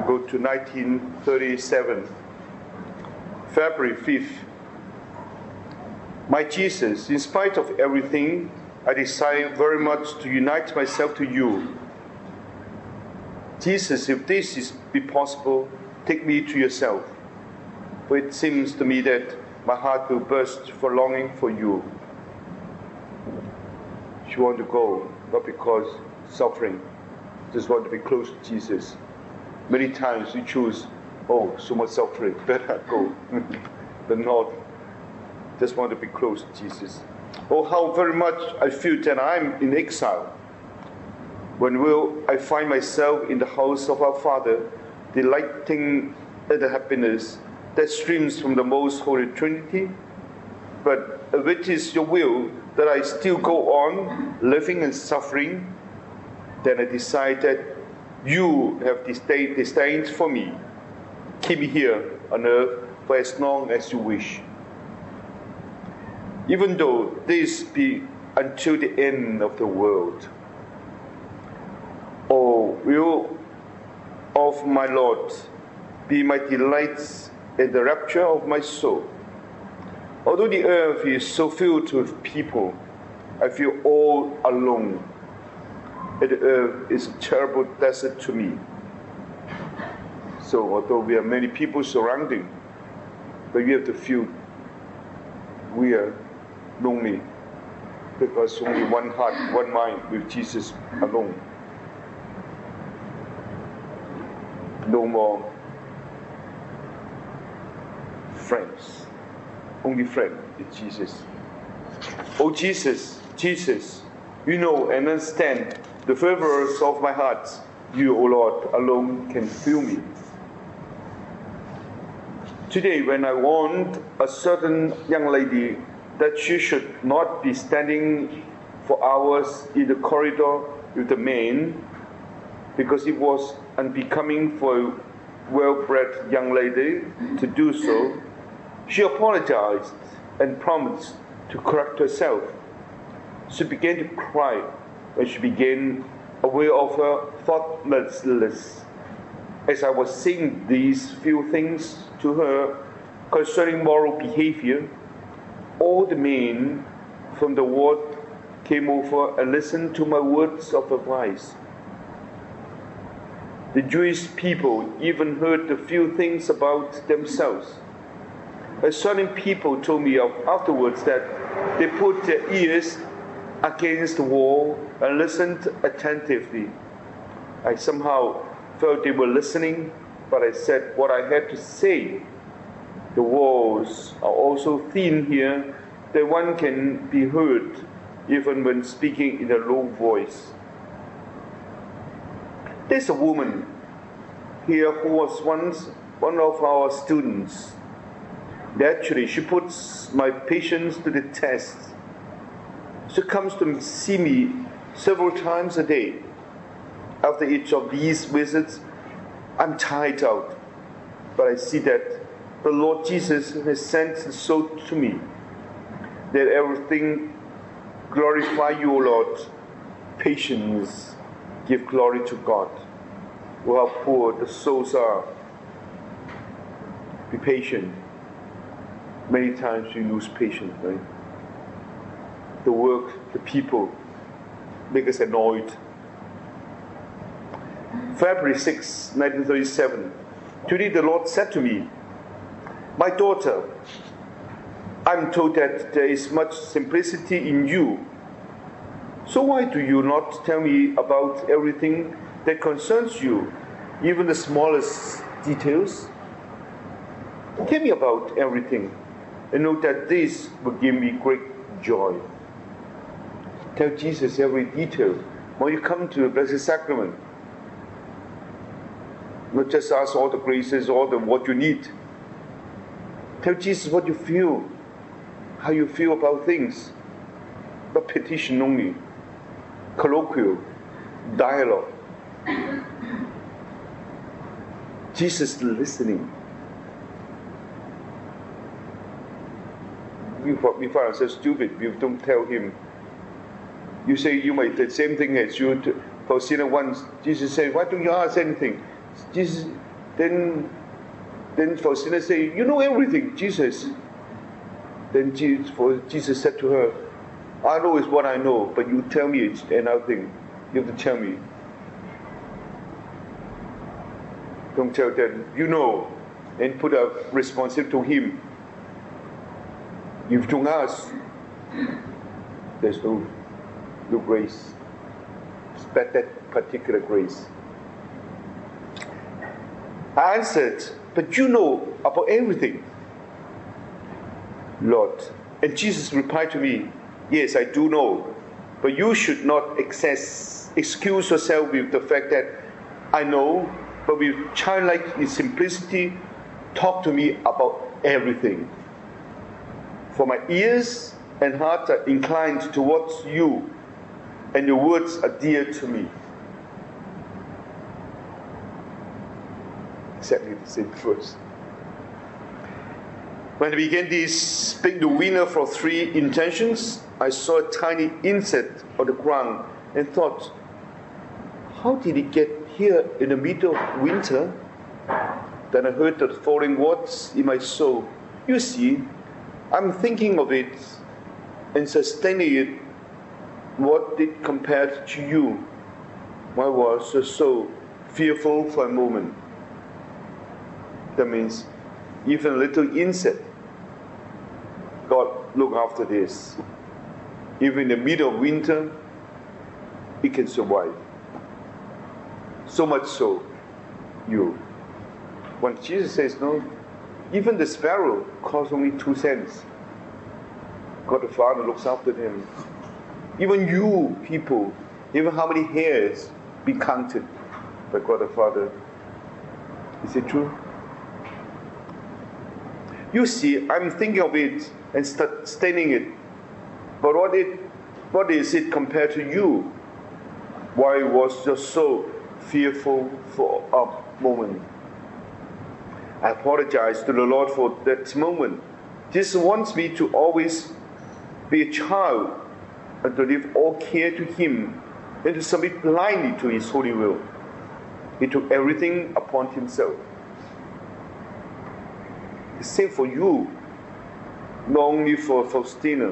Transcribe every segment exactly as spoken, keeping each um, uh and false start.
go to nineteen thirty-seven, February fifth. My Jesus, in spite of everything, I desire very much to unite myself to you. Jesus, if this is be possible, take me to yourself. For it seems to me that my heart will burst for longing for you. She wants to go, not because suffering, just want to be close to Jesus. Many times we choose, oh, so much suffering, better go. But not, just want to be close to Jesus. Oh, how very much I feel that I'm in exile. When will I find myself in the house of our Father, delighting in the happiness that streams from the most Holy Trinity? But if it is your will that I still go on living and suffering, then I decide that you have disdained, disdained for me. Keep me here on earth for as long as you wish. Even though this be until the end of the world. Oh, will of my Lord be my delights in the rapture of my soul. Although the earth is so filled with people, I feel all alone. And the earth is a terrible desert to me. So although we have many people surrounding, but we have to feel we are lonely, because only one heart, one mind with Jesus alone. No more friends. Only friend is Jesus. Oh Jesus, Jesus, you know and understand the fervors of my heart. You, O Lord, alone can fill me. Today, when I warned a certain young lady that she should not be standing for hours in the corridor with the men, because it was unbecoming for a well-bred young lady to do so, she apologized and promised to correct herself. She began to cry when she began aware of her thoughtlessness. As I was saying these few things to her concerning moral behavior, all the men from the ward came over and listened to my words of advice. The Jewish people even heard a few things about themselves. A certain people told me of afterwards that they put their ears against the wall and listened attentively. I somehow felt they were listening, but I said what I had to say. The walls are also thin here that one can be heard even when speaking in a low voice. There's a woman here who was once one of our students. Naturally, she puts my patience to the test. She comes to see me several times a day. After each of these visits, I'm tired out. But I see that the Lord Jesus has sent so to me that everything glorify you, O Lord. Patience, give glory to God. Oh, how poor the souls are. Be patient. Many times we lose patience, right? The work, the people make us annoyed. February sixth, nineteen thirty-seven. Today the Lord said to me, my daughter, I'm told that there is much simplicity in you. So why do you not tell me about everything that concerns you, even the smallest details? Tell me about everything, and know that this will give me great joy. Tell Jesus every detail when you come to the Blessed Sacrament. Not just ask all the graces, all the what you need. Tell Jesus what you feel, how you feel about things. Not petition only. Colloquial, dialogue. Jesus listening. We, we find ourselves stupid. We don't tell him. You say you might the same thing as you to, for sinner once. Jesus said, why don't you ask anything? Jesus, Then, then Faustina said, you know everything, Jesus. Then Jesus, Jesus said to her, I know is what I know, but you tell me it's another thing. You have to tell me. Don't tell them, you know, and put a responsibility to him. You've told us, there's no, no grace. But that particular grace. I answered, but you know about everything, Lord. And Jesus replied to me, yes, I do know, but you should not excess, excuse yourself with the fact that I know, but with childlike simplicity, talk to me about everything. For my ears and heart are inclined towards you, and your words are dear to me. Exactly the same verse. When I began this pick the winner for three intentions, I saw a tiny insect on the ground and thought, how did it get here in the middle of winter? Then I heard the following words in my soul. You see, I'm thinking of it and sustaining it. What did compared to you? I was so fearful for a moment. That means even a little insect, God look after this. Even in the middle of winter, it can survive. So much so, you. When Jesus says no, even the sparrow costs only two cents. God the Father looks after them. Even you people, even how many hairs be counted by God the Father. Is it true? You see, I'm thinking of it and start studying it. But what it, what is it compared to you? Why was just so fearful for a moment? I apologize to the Lord for that moment. Jesus wants me to always be a child and to leave all care to Him and to submit blindly to His holy will. He took everything upon Himself. The same for you, not only for Faustina.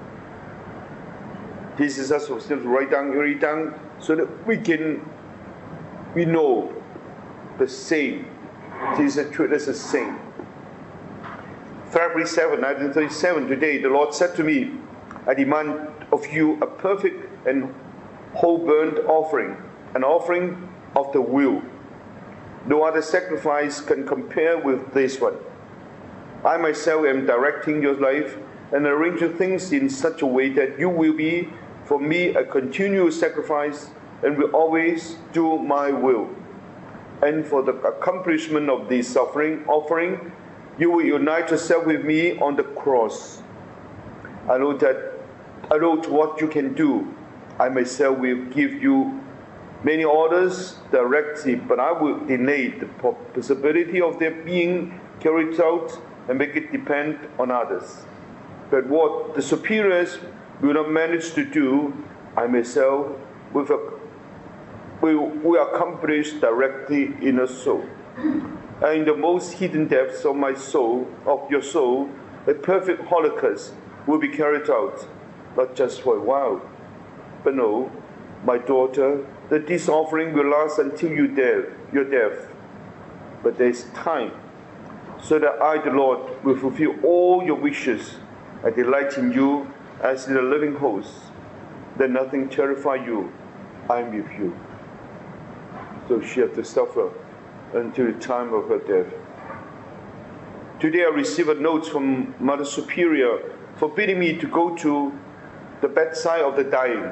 Jesus asked Faustina to write down, write down, so that we can, we know the same. Jesus treated us the same. February seventh, nineteen thirty-seven, today the Lord said to me, I demand of you a perfect and whole burnt offering, an offering of the will. No other sacrifice can compare with this one. I myself am directing your life and arranging things in such a way that you will be, for me, a continual sacrifice and will always do my will. And for the accomplishment of this suffering offering, you will unite yourself with me on the cross. I know that I know what you can do. I myself will give you many orders directly, but I will delay the possibility of their being carried out and make it depend on others. But what the superiors will not manage to do, I myself will, will, will accomplish directly in a soul. And in the most hidden depths of my soul, of your soul, a perfect holocaust will be carried out, not just for a while, but no, my daughter, that this offering will last until you death, your death. But there is time, so that I, the Lord, will fulfill all your wishes. I delight in you as in a living host. Let nothing terrify you. I am with you. So she had to suffer until the time of her death. Today I received a note from Mother Superior forbidding me to go to the bedside of the dying.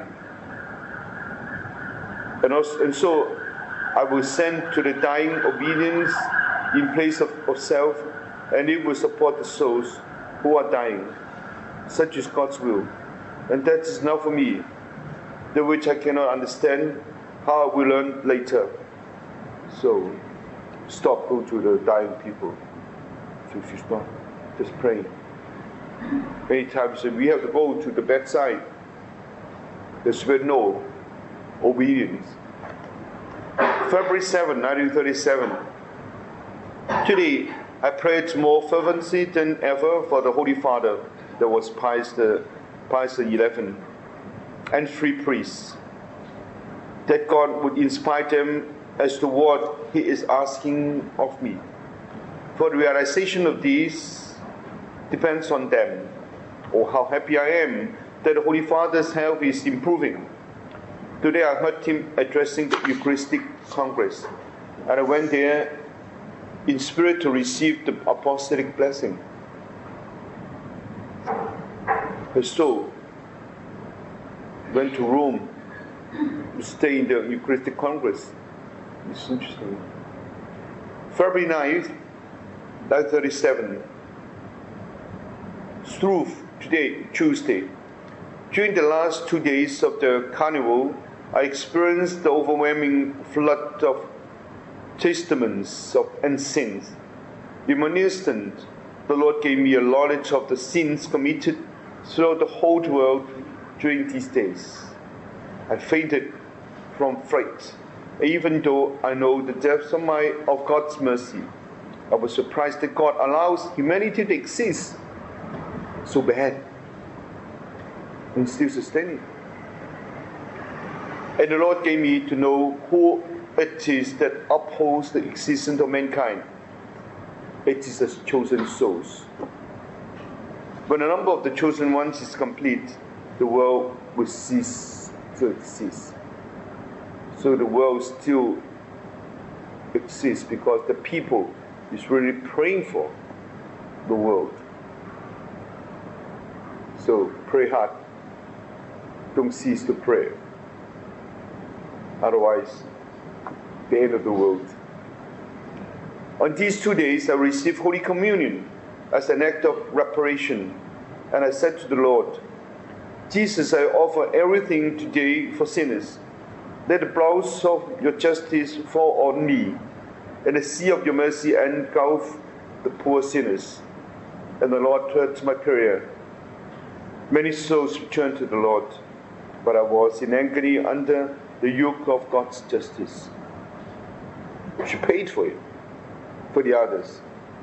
And, also, and so I will send to the dying obedience in place of, of self, and it will support the souls who are dying. Such is God's will. And that is now for me, the which I cannot understand, how I will learn later. So stop, go to the dying people. So if you stop, just pray. Many times we have to go to the bedside. There's been no obedience. February seventh, nineteen thirty-seven. Today, I prayed more fervently than ever for the Holy Father, that was Pius the, Pius the eleventh, and three priests, that God would inspire them as to what He is asking of me. For the realization of these depends on them. Oh, how happy I am that the Holy Father's health is improving. Today I heard him addressing the Eucharistic Congress, and I went there in spirit to receive the apostolic blessing. And so, went to Rome to stay in the Eucharistic Congress. It's interesting. February ninth, nineteen thirty-seven. Struve, today, Tuesday. During the last two days of the carnival, I experienced the overwhelming flood of testaments of and sins. In one instant, the Lord gave me a knowledge of the sins committed throughout the whole world during these days. I fainted from fright, even though I know the depths of my of God's mercy. I was surprised that God allows humanity to exist so bad and still sustaining. And the Lord gave me to know who it is that upholds the existence of mankind. It is the chosen souls. When the number of the chosen ones is complete, the world will cease to exist. So the world still exists because the people is really praying for the world. So pray hard. Don't cease to pray. Otherwise, the end of the world. On these two days, I received Holy Communion as an act of reparation. And I said to the Lord, Jesus, I offer everything today for sinners. Let the blows of your justice fall on me, and the sea of your mercy engulf the poor sinners. And the Lord heard my prayer. Many souls returned to the Lord, but I was in agony under the yoke of God's justice. She paid for it, for the others.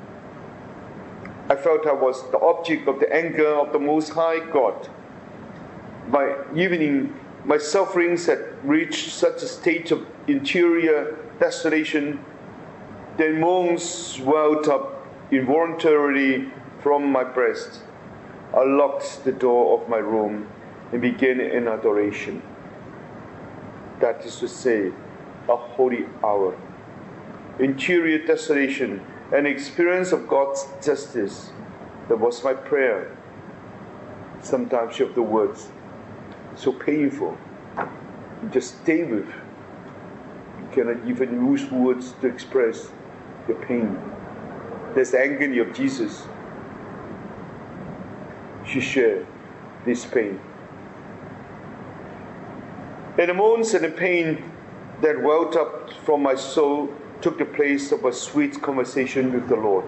I felt I was the object of the anger of the Most High God. My evening, my sufferings had reached such a state of interior desolation that moans welled up involuntarily from my breast. I locked the door of my room and began an adoration. That is to say, a holy hour. Interior desolation, an experience of God's justice. That was my prayer. Sometimes you have the words so painful. You just stay with. You cannot even use words to express the pain. There's the agony of Jesus. She shared this pain. And the moans and the pain that welled up from my soul took the place of a sweet conversation with the Lord.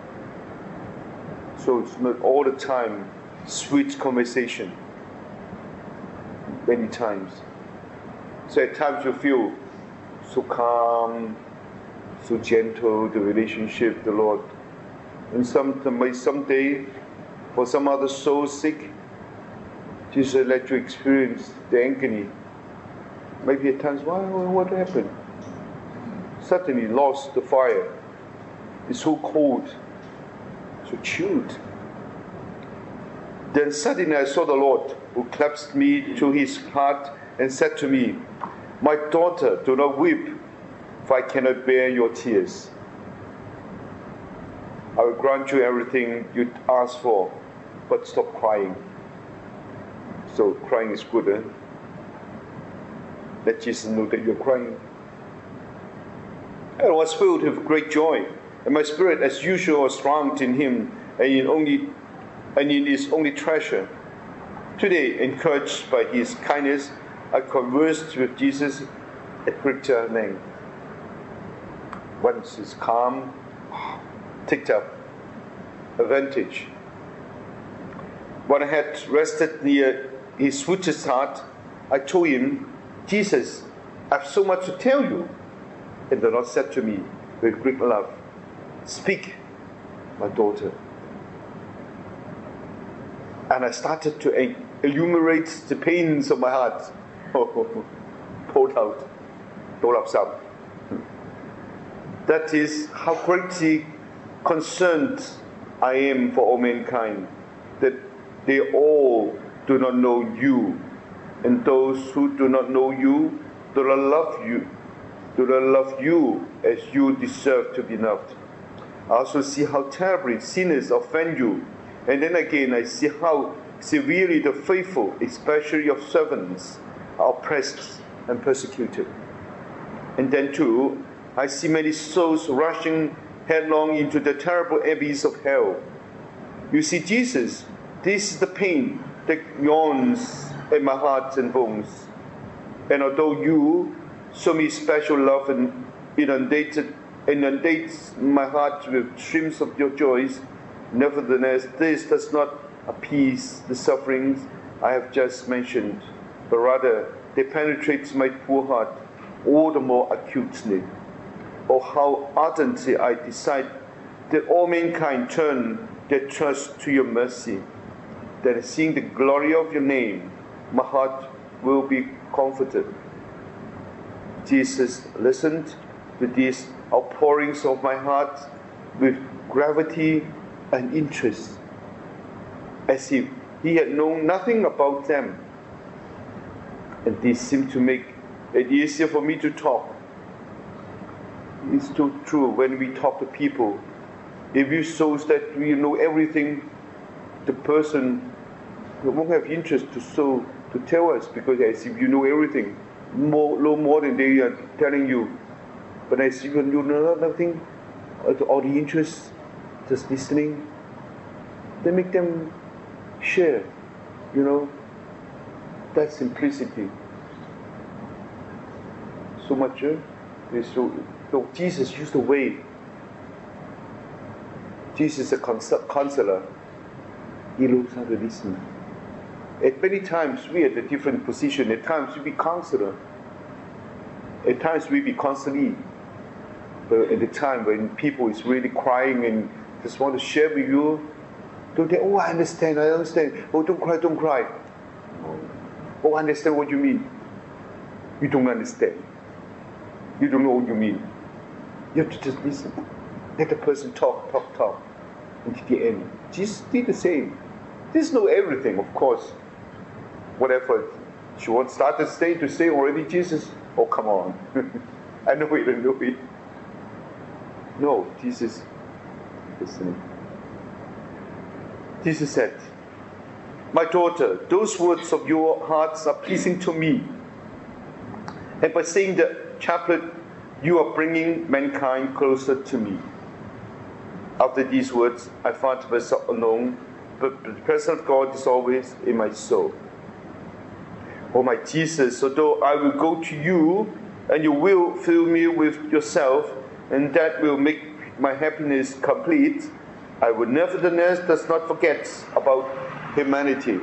So it's not all the time sweet conversation. Many times. So at times you feel so calm, so gentle, the relationship with the Lord. And some, someday, for some other soul sick, Jesus let you experience the agony. Maybe at times, why, what happened? Suddenly lost the fire. It's so cold, so chilled. Then suddenly I saw the Lord, who clasped me to his heart and said to me, my daughter, do not weep, for I cannot bear your tears. I will grant you everything you ask for, but stop crying. So crying is good, eh? Let Jesus know that you're crying. I was filled with great joy, and my spirit, as usual, was drowned in Him and in only and in His only treasure. Today, encouraged by His kindness, I conversed with Jesus at greater length. Once is calm, take up advantage. When I had rested near His sweetest heart, I told Him, Jesus, I have so much to tell you. And the Lord said to me with great love, Speak, my daughter. And I started to enumerate the pains of my heart. Oh, poured out. Dolapsam. That is how greatly concerned I am for all mankind, that they all do not know you, and those who do not know you do not love you, do not love you as you deserve to be loved. I also see how terribly sinners offend you, and then again I see how severely the faithful, especially your servants, are oppressed and persecuted. And then too, I see many souls rushing headlong into the terrible abyss of hell. You see, Jesus, this is the pain that yawns at my heart and bones. And although you show me special love and inundated, inundates my heart with streams of your joys, nevertheless, this does not appease the sufferings I have just mentioned, but rather they penetrate my poor heart all the more acutely. Oh, how ardently I decide that all mankind turn their trust to your mercy, that seeing the glory of your name, my heart will be comforted. Jesus listened to these outpourings of my heart with gravity and interest, as if he had known nothing about them. And this seemed to make it easier for me to talk. It's too true when we talk to people. If you show that we know everything, the person won't have interest to show to tell us, because as if you know everything, more, no more than they are telling you. But as if you know nothing, all the interest, just listening, they make them share, you know, that simplicity. So much, eh? so, so Jesus used the way. Jesus is a counselor. He knows how to listen. At many times we are at a different position. At times we be counselor. At times we be consolee. But at the time when people is really crying and just want to share with you, don't they, oh, I understand, I understand. Oh, don't cry, don't cry. Oh, I understand what you mean. You don't understand. You don't know what you mean. You have to just listen. Let the person talk, talk, talk until the end. Jesus did the same. This know everything, of course. Whatever she wants start to say to say already, Jesus, oh, come on. I know it, I know it. No, Jesus listening. Jesus said, my daughter, those words of your hearts are pleasing to me. And by saying the chaplet, you are bringing mankind closer to me. After these words, I found myself alone, but the presence of God is always in my soul. Oh my Jesus, although I will go to you, and you will fill me with yourself, and that will make my happiness complete, I will nevertheless does not forget about humanity.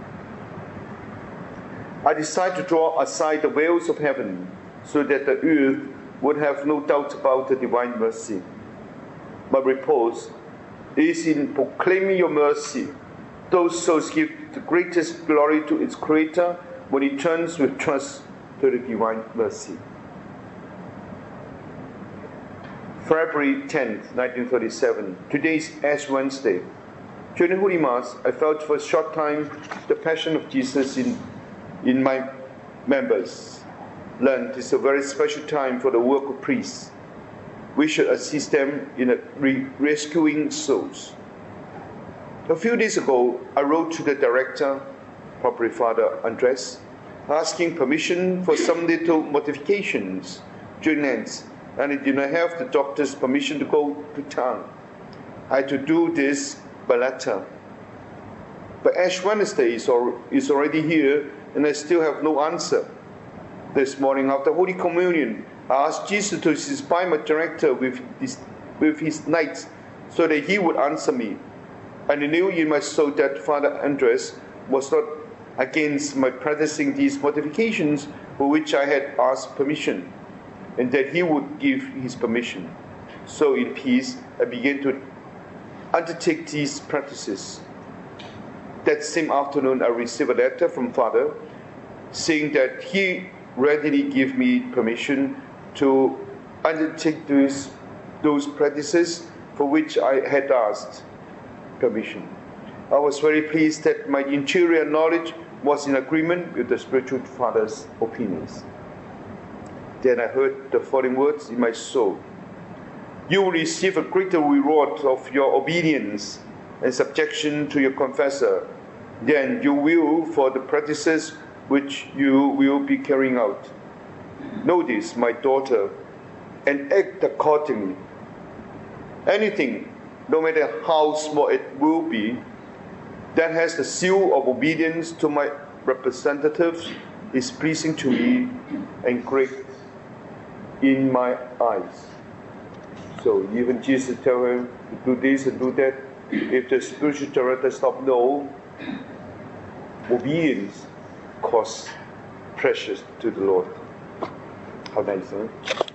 I decide to draw aside the veils of heaven, so that the earth would have no doubt about the divine mercy. My repose is in proclaiming your mercy. Those souls give the greatest glory to its Creator when he turns with trust to the divine mercy. February tenth, nineteen thirty-seven. Today is Ash Wednesday. During Holy Mass, I felt for a short time the Passion of Jesus in, in my members. Lent is a very special time for the work of priests. We should assist them in re- rescuing souls. A few days ago, I wrote to the director, probably Father Andres, asking permission for some little modifications during Lent, and I did not have the doctor's permission to go to town. I had to do this by letter. But Ash Wednesday is, al- is already here, and I still have no answer. This morning after Holy Communion, I asked Jesus to inspire my director with his, with his nights so that he would answer me. And I knew in my soul that Father Andres was not against my practicing these modifications for which I had asked permission, and that he would give his permission. So in peace, I began to undertake these practices. That same afternoon, I received a letter from Father saying that he readily gave me permission to undertake those, those practices for which I had asked permission. I was very pleased that my interior knowledge was in agreement with the spiritual father's opinions. Then I heard the following words in my soul. You will receive a greater reward of your obedience and subjection to your confessor than you will for the practices which you will be carrying out. Know this, my daughter, and act accordingly. Anything, no matter how small it will be, that has the seal of obedience to my representatives is pleasing to me and great in my eyes. So even Jesus tell him to do this and do that. If the spiritual director stop, no, obedience costs precious to the Lord. How nice, huh?